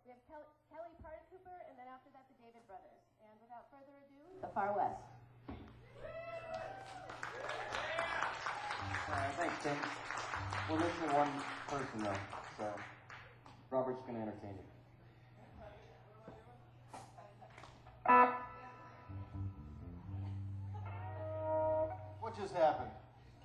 We have Kelly Party Cooper, and then after that, the David Brothers. And without further ado, the Far West. Thanks, Tim. We're missing one person, though, so Robert's going to entertain you. What just happened?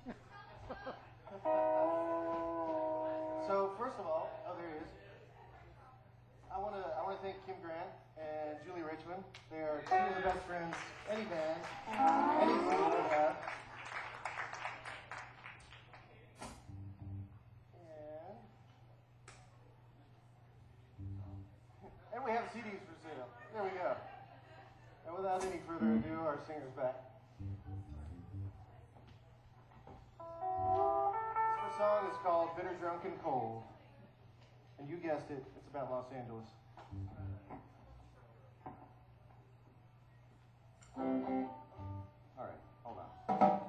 So first of all, there he is. I want to thank Kim Grant and Julie Richmond. They are two of the best friends any band, any group would have. And we have CDs for sale. There we go. And without any further ado, our singer's back. This song is called Bitter, Drunk, and Cold. And you guessed it, it's about Los Angeles. All right, hold on.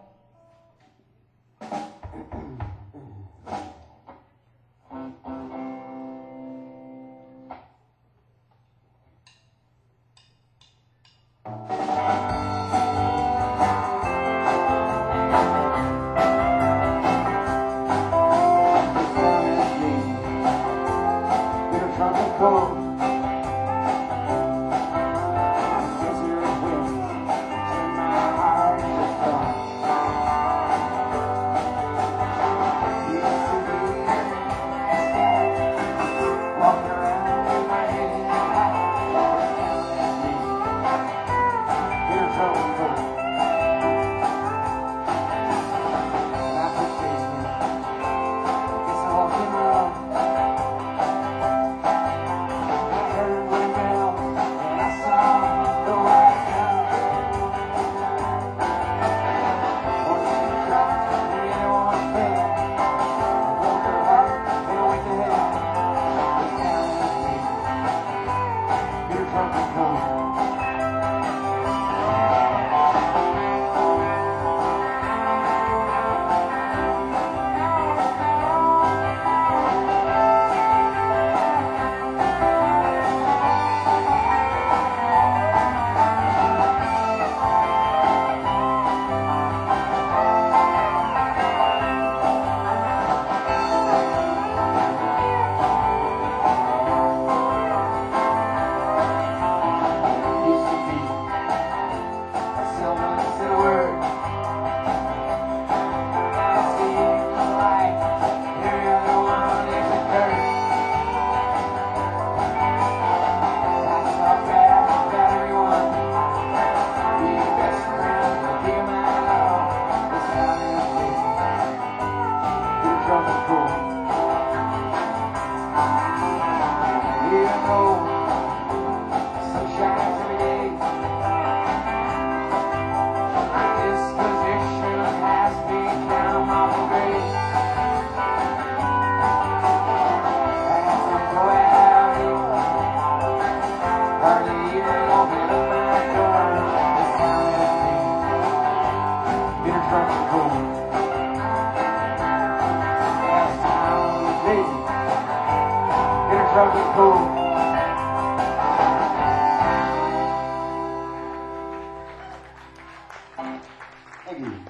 Thank you.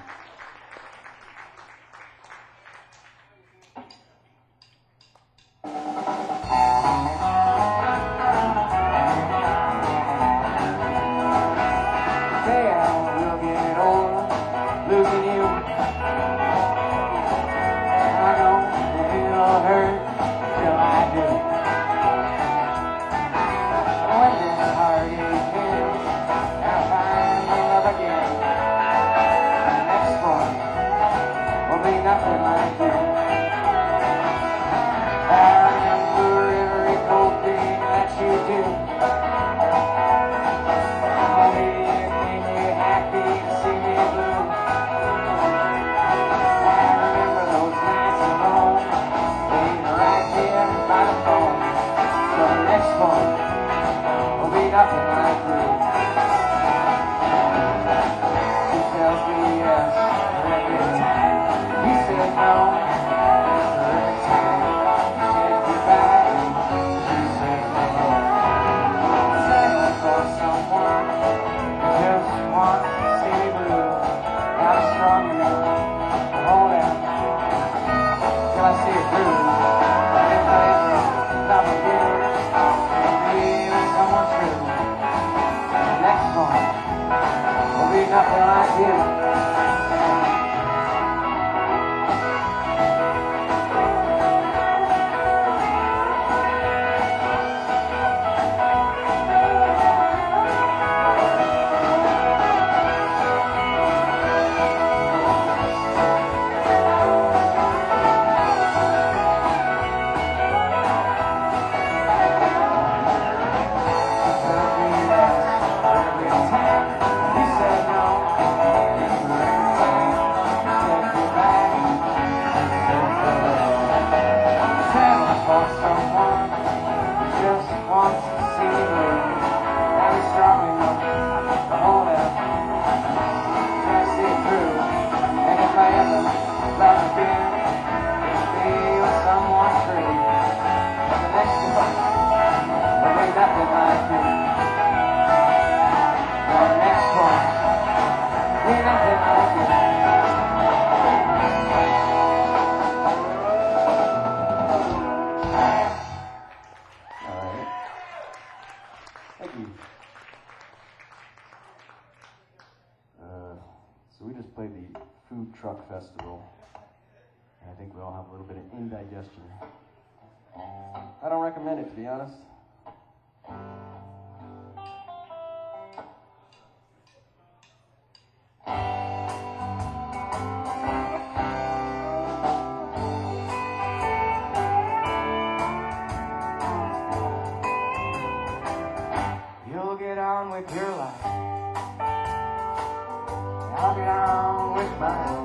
Next like you. Thank you. So we just played the Food Truck Festival, and I think we all have a little bit of indigestion. I don't recommend it, to be honest. You'll get on with your life. I'll get on with mine.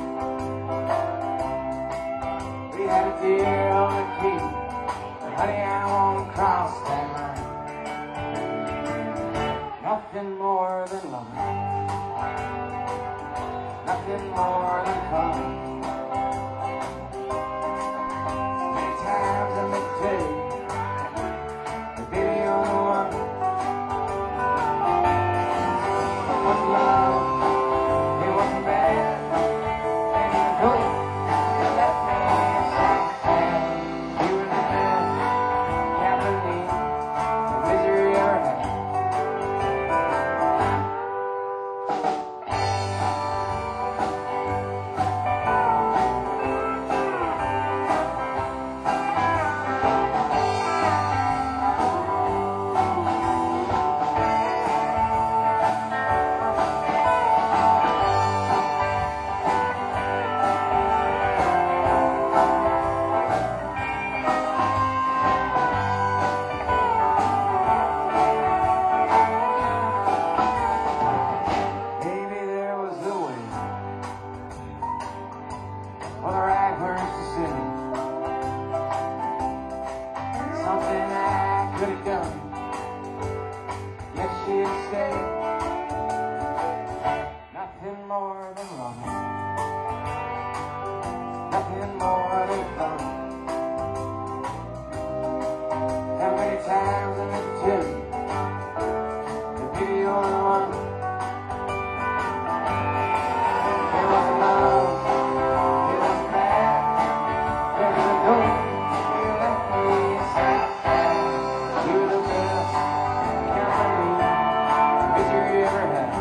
We had a deal to keep, but honey, I won't cross that line. Nothing more than love, nothing more than fun. Many times I met you, but baby, you're the one. What's love? It wasn't bad, and you know you let me sad. You were the best company the misery ever had. Nothing more than love, nothing more than fun. How many times I met you, to be the only one. It wasn't love, it wasn't bad, it was a door you left me sad. You were the best company misery ever had.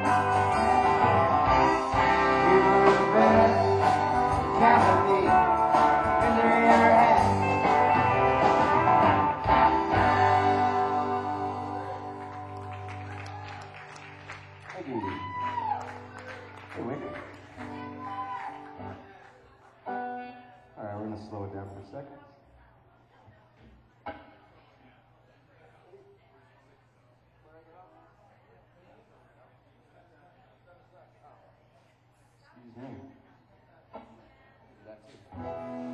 Thank you. Hey, Wicked. Alright, we're going to slow it down for a second. Excuse me. That's it.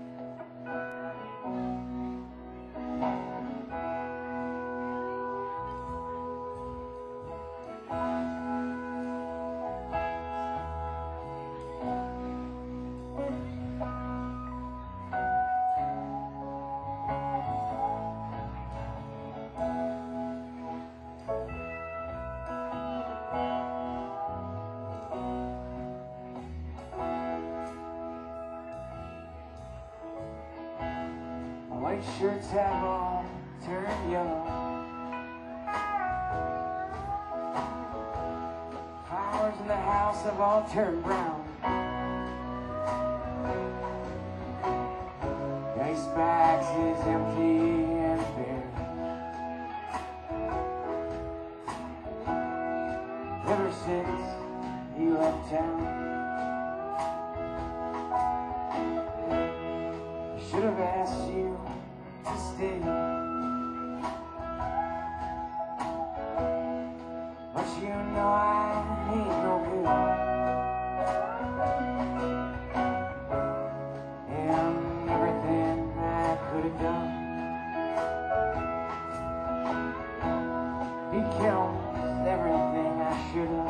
White shirts have all turned yellow. Flowers and the house have all turned brown. His back is empty and bare. Ever since he left town, I should have asked you to stay, but you know I ain't no good, and everything I could have done, he killed everything I should have.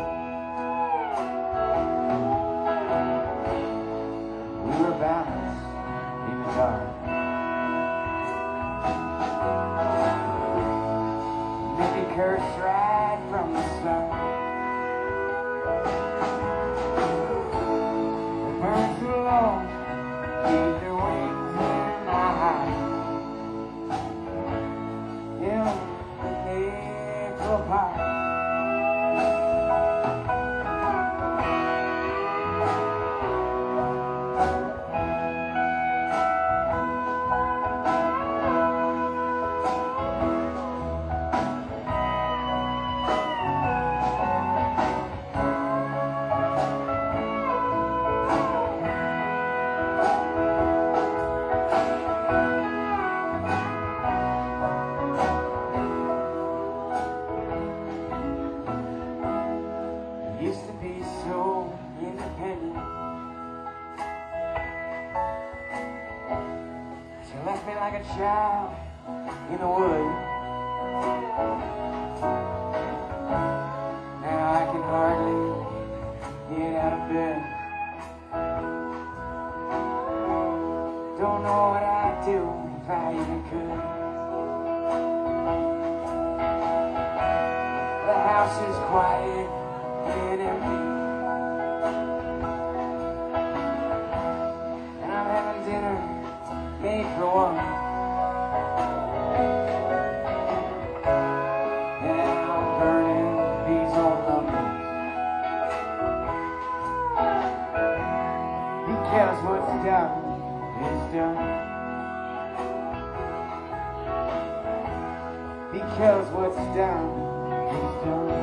We were balanced in the dark. Maybe cursed right from the start. The birds were low, gave their wings in my heart. Yeah, they fell apart. Used to be so independent. She left me like a child in the woods. Now I can hardly get out of bed. Don't know what I'd do if I even could. The house is quiet and empty, and I'm having dinner made for one, and I'm burning these old numbers, because what's done is done, because what's done is done.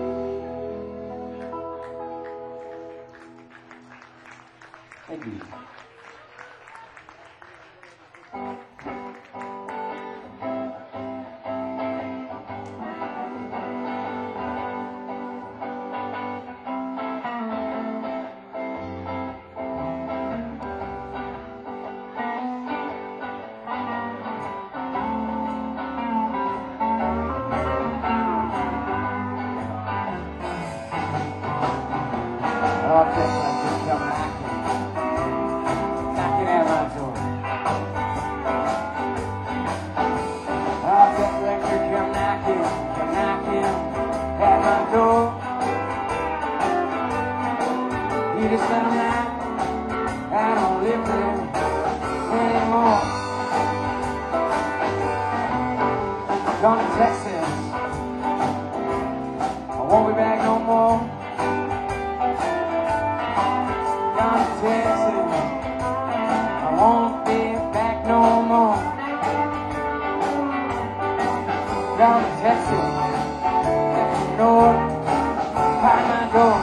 Thank you. Oh, just like this come knocking at my door. Oh, just like you come knocking at my door. You just let 'em knock, I don't live there anymore. Gone to Texas, I won't be back no more. Gone to Texas, I won't be back no more. Gone to Texas, let you know, behind my door.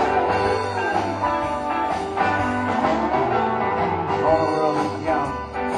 All the world is young.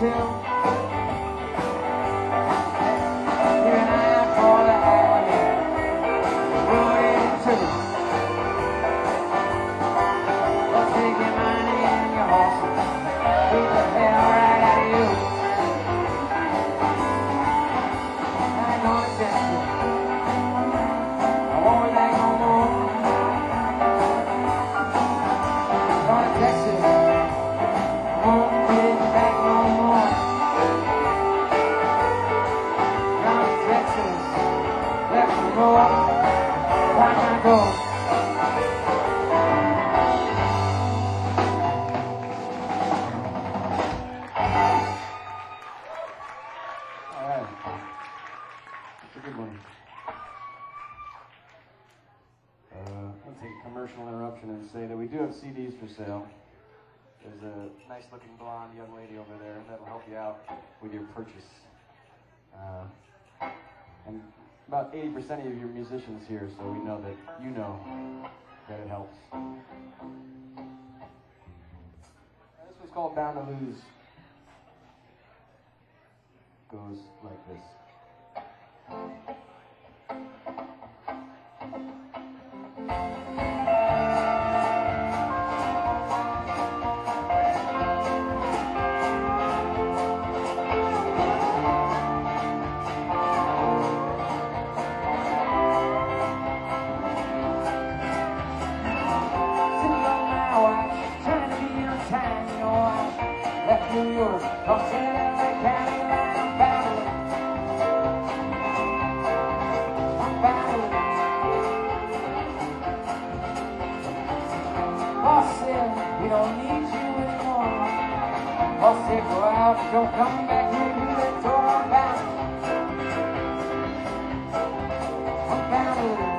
too. Keep an eye for the alley. Road 82. Well, take your money and your horses. Beat the hell right out of you. I ain't gonna test you. I won't be back no more. I'm gonna text you. I won't be back no more. Down in Texas, left the road. Time I go. All right. That's a good one. Let's take a commercial interruption and say that we do have CDs for sale. There's a nice looking blonde young lady over there that'll help you out with your purchase. And about 80% of you are musicians here, so we know that you know that it helps. This one's called Bound to Lose. Goes like this. New York, crossing LA County line, I'm bound to I'm bound to Boss said, we don't need you anymore. Boss said, go out, don't come back here, you that door, I'm bound to I'm bound to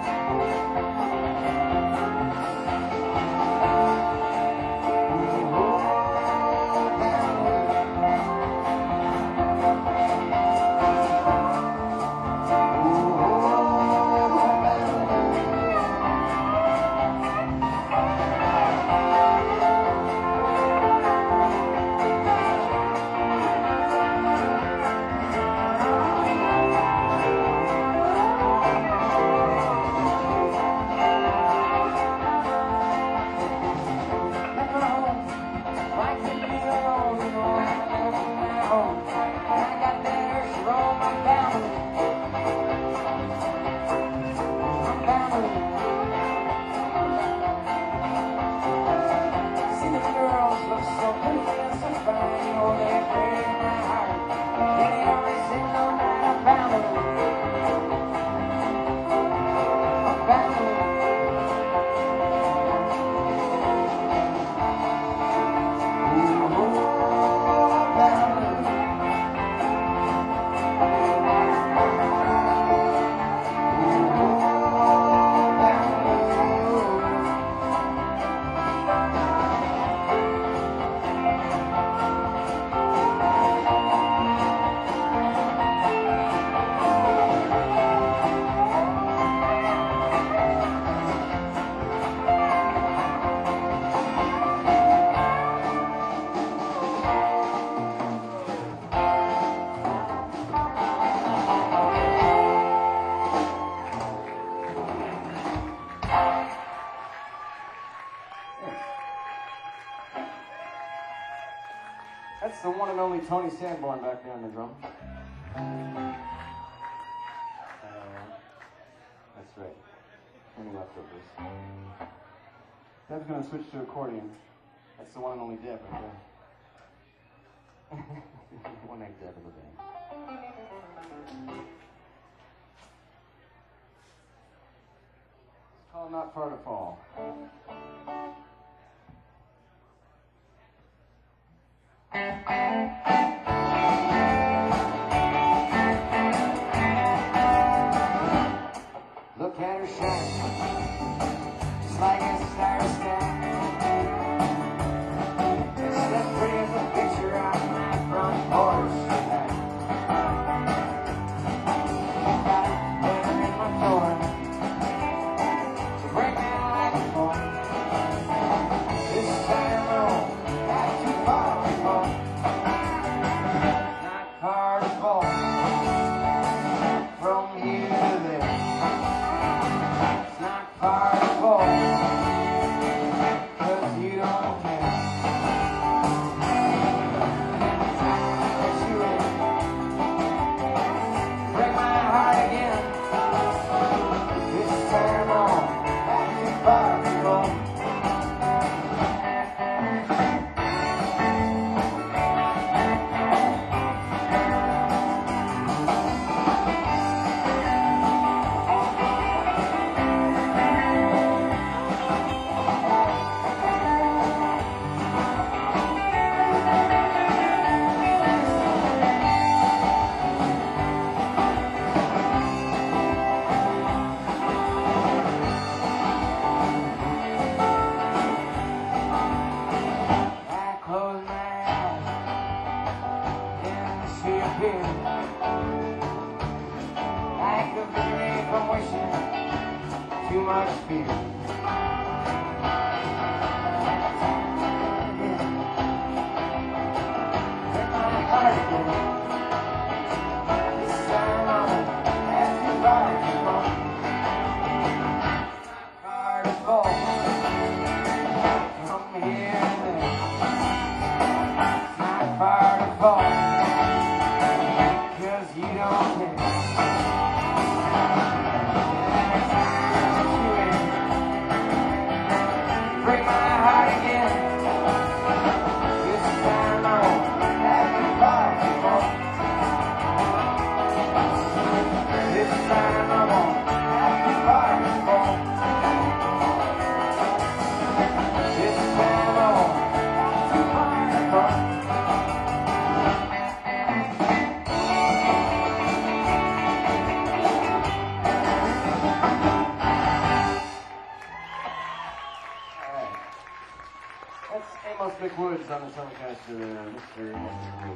That's the one and only Tony Sanborn back there on the drum. That's right. Any leftovers. Deb's gonna switch to accordion. That's the one and only Deb right there. One night Deb in the band. It's called Not Far to Fall. Look at her shine, just like a star sky. It's the prettiest picture on my front porch. Got it there in my door to break me like a boy. reappear. Like a visionary from wishing too much fear. Break my heart again. This time I won't ask you about it more. Hard to fall from here and there. It's not far to fall, 'cause you don't care. Every time that you in, you break my heart again. This time I won't have to fall anymore. This time I won't have to fall anymore. This time I won't have to fall anymore. That's Amos McWoods on the Telecaster there, Mr. Wood.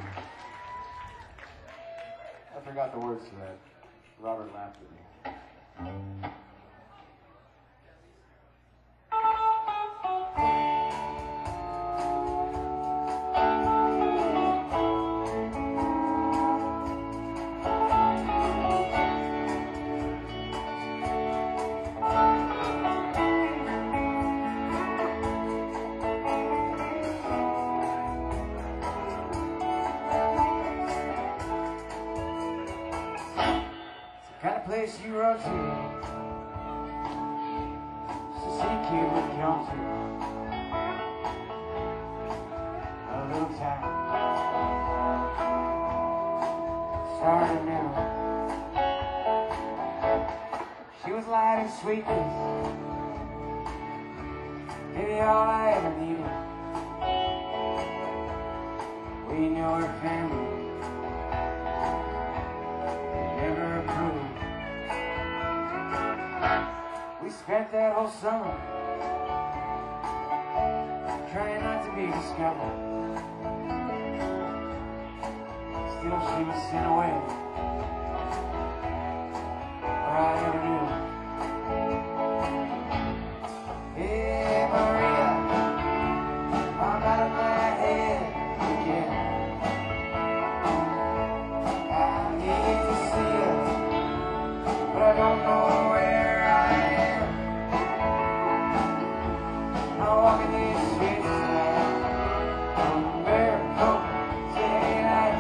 I forgot the words to that. Robert laughed at me. Kind of place you run to, just a city kid would come to. A little town, started new. She was light and sweetness, maybe all I ever needed. We knew her family never approved. We spent that whole summer trying not to be discovered. Still she was sent away where I never knew. Hey Maria, I'm out of my head again. I need to see you, but I don't know where I am. I'm walking these streets tonight on Maricopa City nights.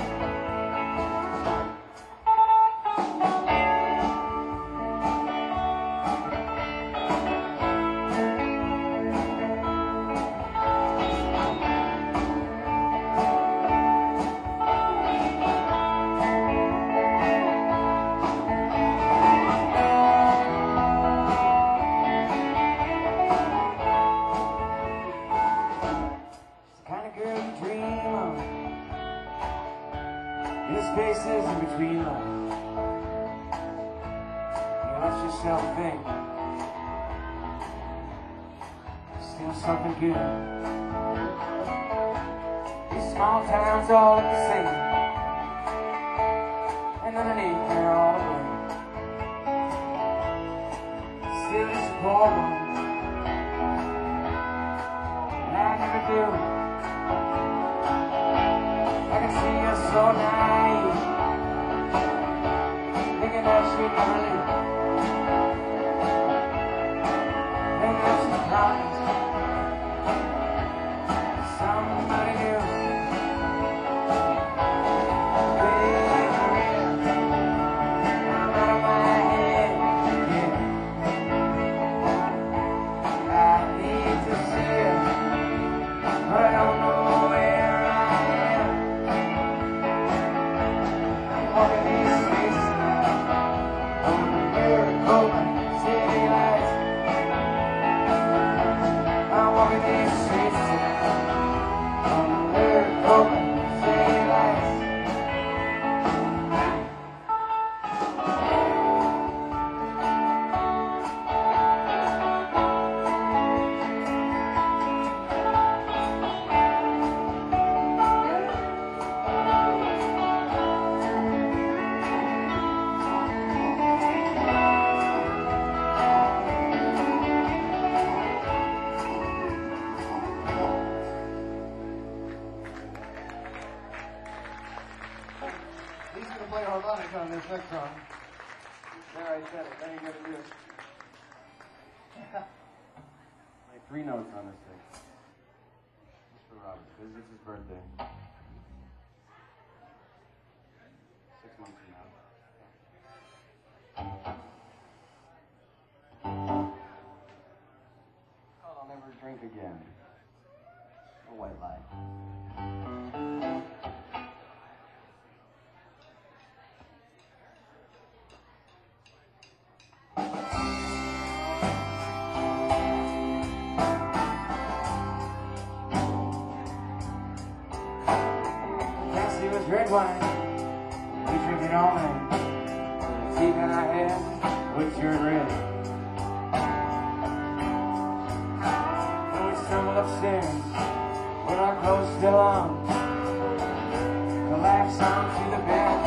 Spaces in between life. You let yourself think there's still something good. These small towns all look the same, and underneath they're all the blame. Still just a poor one, and I never do. I can see you're so naive, thinking that you'd never leave. And that's the promise somebody new. Hey Maria, I'm out of my head again. I need to see you, but I don't know where I am. Walking these streets tonight on the Maricopa City lights. going to play harmonica on this next song. There, I said it. Now you got to do it. Like 3 notes on this thing. Just for Robert, because it's his birthday. 6 months from now. Oh, I'll never drink again. A white lie. Cassie was red wine. We drink it all night. The tea that I had was your red. And we stumbled upstairs with our clothes still on. Collapsed onto the bed.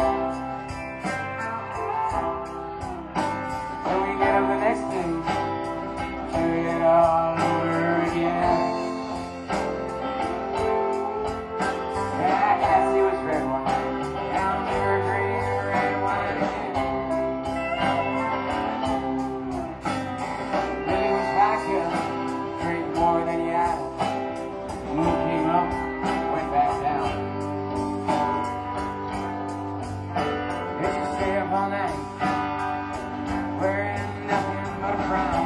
And we get up the next day to do it all over again. Cassie was red wine. Now we were drinking red wine again. Billy was vodka, drink more than he had. The moon came up, went back down. Did you stay up all night, wearing nothing but a frown?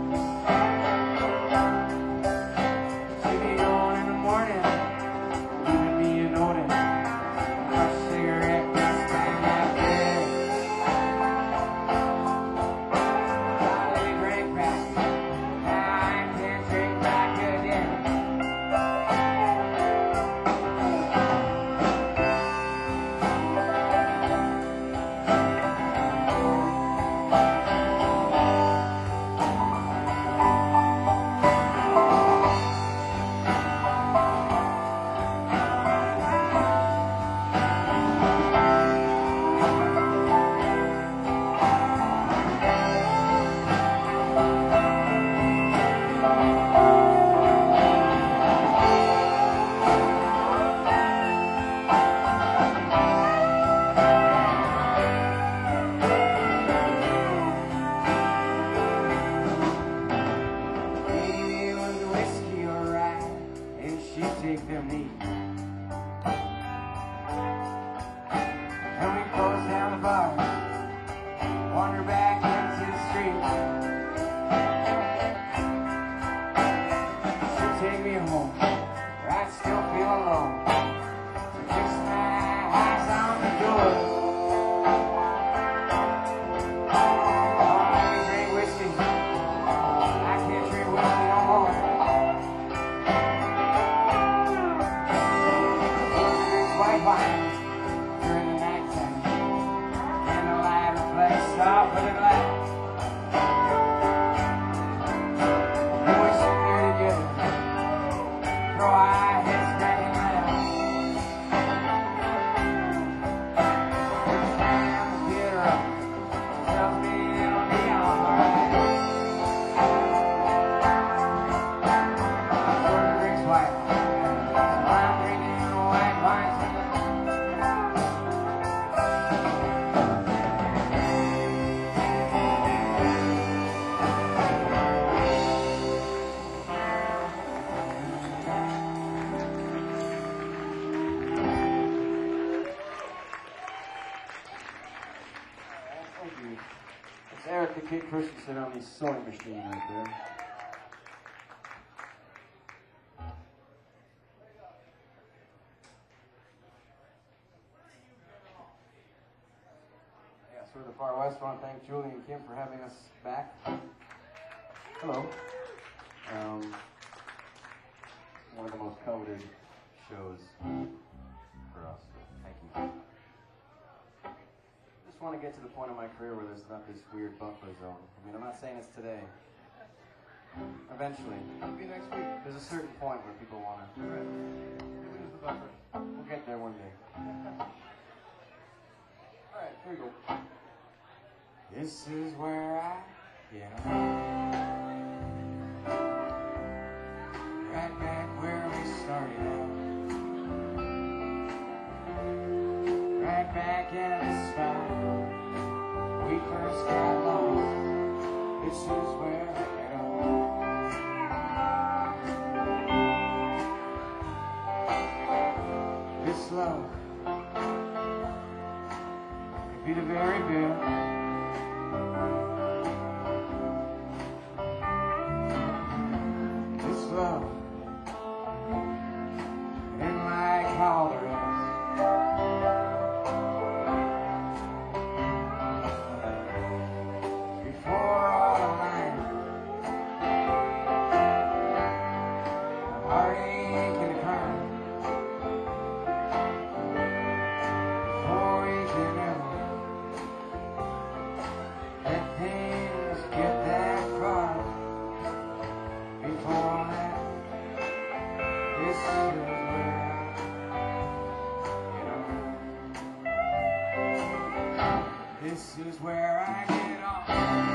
She'd be gone in the morning, leaving me a notice. A cigarette just in that bed. Finally drank back, now I can't drink back again. Maybe it was whiskey or rye, and she'd take them neat. And we closed down the bar, wander back into the street. She'd take me home, where I'd still feel alone. So fix my eyes on the door. Oh, let me drink whiskey. I can't drink whiskey no more. Drinks white wine during the nighttime. Candlelight reflects off of the glass. And we sit here together, throw our heads back and laugh. Every time the theater up, tells me it'll be alright. Jordan drinks white wine, so I'm drinking white wine tonight. Thank you. It's Erica Kate Christensen on the sewing machine right there. Yeah, so we're the Far West. I want to thank Julie and Kim for having us back. Hello. One of the most coveted shows for us. So thank you. Just want to get to the point in my career where there's not this weird buffer zone. I mean, I'm not saying it's today. Eventually, It'll be next week. there's a certain point where people want to. Right. We lose the buffer. We'll get there one day. All right, here we go. This is where I get on. Right back where we started out. Right right back at the spot we first got lost. This is where it all. This love could be the very best. This love didn't like all the rest. Before all the line, the heartache and the crime. Before we can ever let things get that far. Before that, this is where this is where I get off.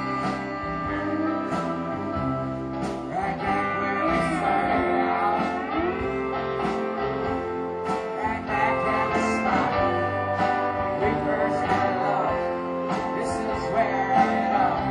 Right back where we started out. Right back at the spot we first got lost. This is where it all.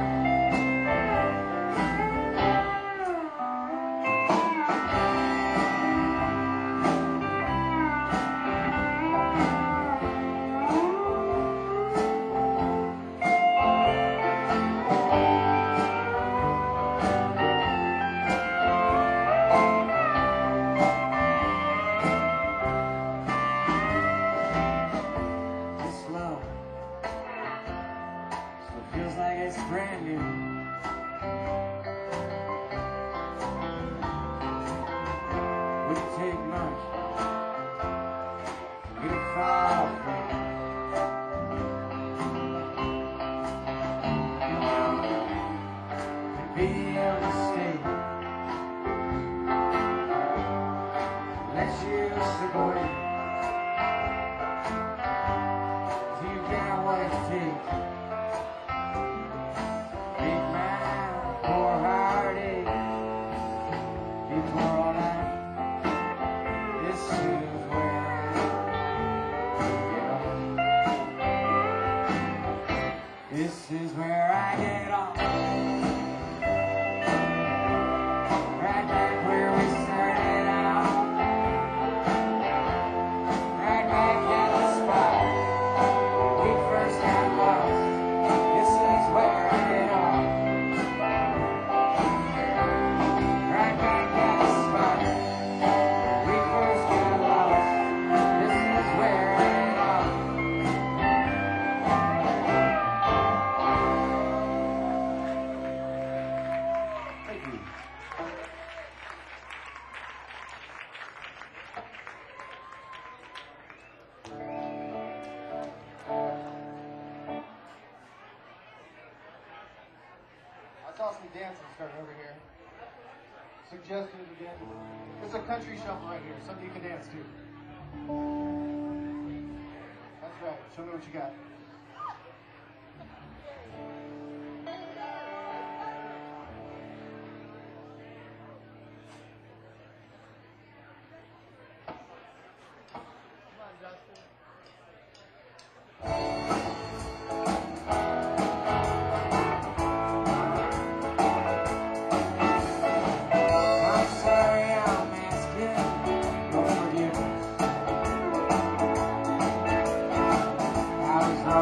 This love still feels like it's brand new. Wouldn't take much for me to fall free. Could be a mistake. Let you slip away. You got what it takes. Make my poor heart ache. Before all that, this is where I get off. This is where I get off. Right back where we started out. Right back at the spot we first got lost. This is where it all. Right back at the spot we first got lost. This is where it all. Thank you. I saw some dancing starting over here. Suggestions again. There's a country shuffle right here. Something you can dance to. That's right. Show me what you got. Come on, Justin. I'm sorry I'm asking for forgiveness. I was wrong.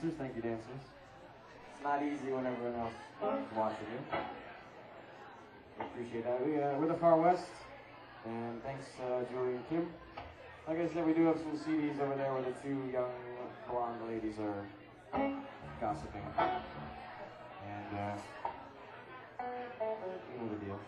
dancers. Thank you, dancers. It's not easy when everyone else is watching you. We appreciate that. We're the Far West, and thanks, Julie and Kim. Like I said, we do have some CDs over there where the two young blonde ladies are gossiping. And, you know the deal.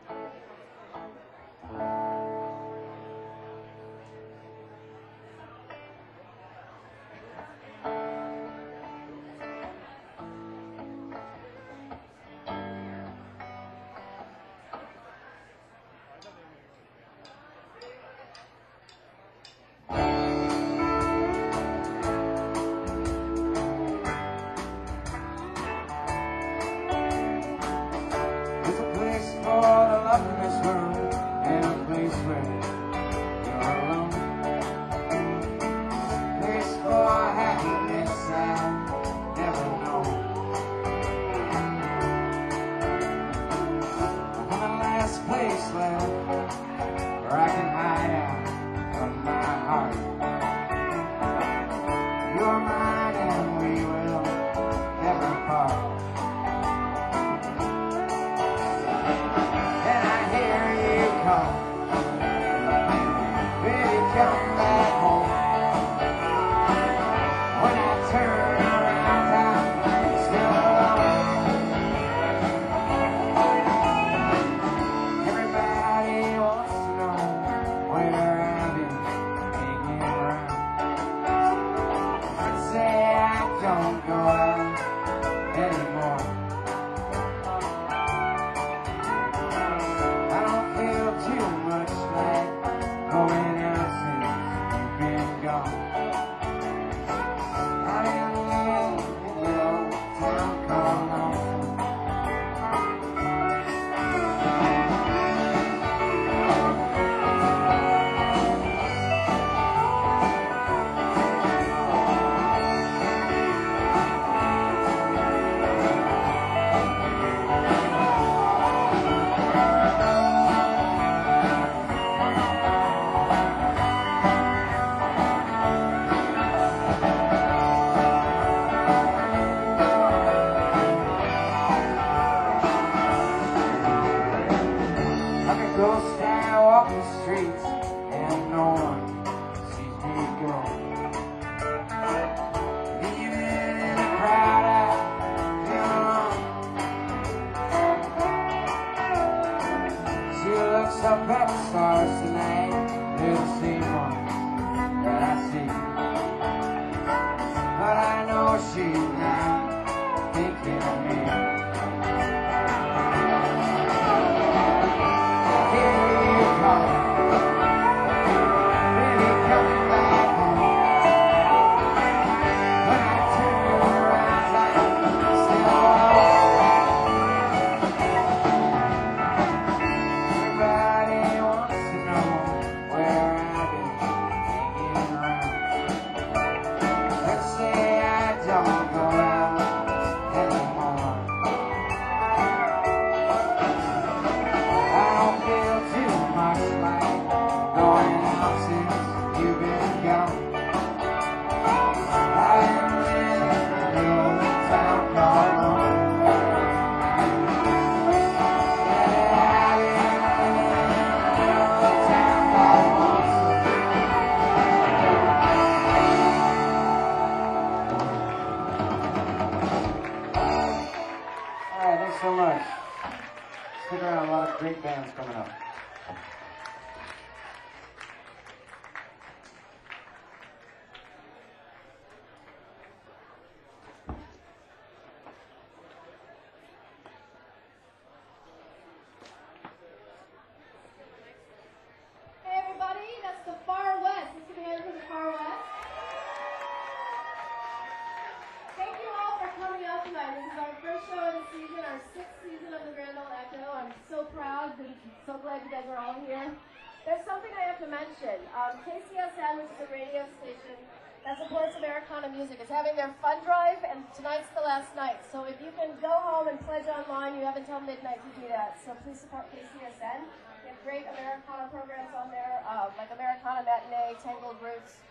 KCSN, which is a radio station that supports Americana music, is having their fund drive, and tonight's the last night. So if you can go home and pledge online, you have until midnight to do that. So please support KCSN. They have great Americana programs on there, like Americana Matinee, Tangled Roots,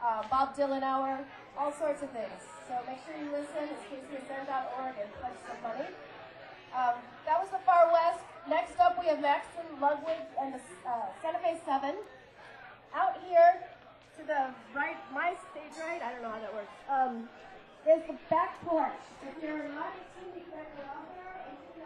Bob Dylan Hour, all sorts of things. So make sure you listen. It's kcsn.org and pledge some money. That was the Far West. Next up, we have Maxton, Ludwig, and the Santa Fe 7. Out here to the right, my stage right, I don't know how that works, is the back porch. If you're not a team, you can't get off there.